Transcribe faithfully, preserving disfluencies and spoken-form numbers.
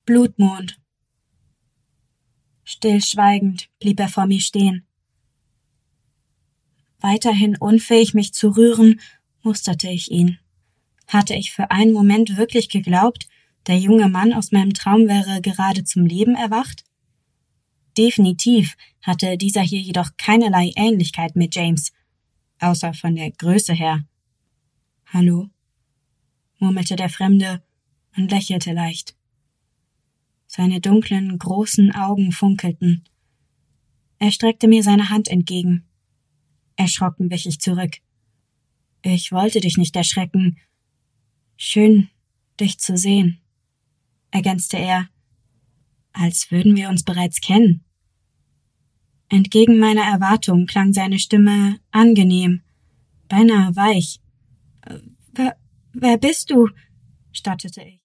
Blutmond. Stillschweigend blieb er vor mir stehen. Weiterhin unfähig, mich zu rühren, musterte ich ihn. Hatte ich für einen Moment wirklich geglaubt, der junge Mann aus meinem Traum wäre gerade zum Leben erwacht? Definitiv hatte dieser hier jedoch keinerlei Ähnlichkeit mit James, außer von der Größe her. »Hallo«, murmelte der Fremde und lächelte leicht. Seine dunklen, großen Augen funkelten. Er streckte mir seine Hand entgegen. Erschrocken wich ich zurück. »Ich wollte dich nicht erschrecken. Schön, dich zu sehen«, ergänzte er, als würden wir uns bereits kennen. Entgegen meiner Erwartung klang seine Stimme angenehm, beinahe weich. »Wer, wer bist du?«, stattete ich.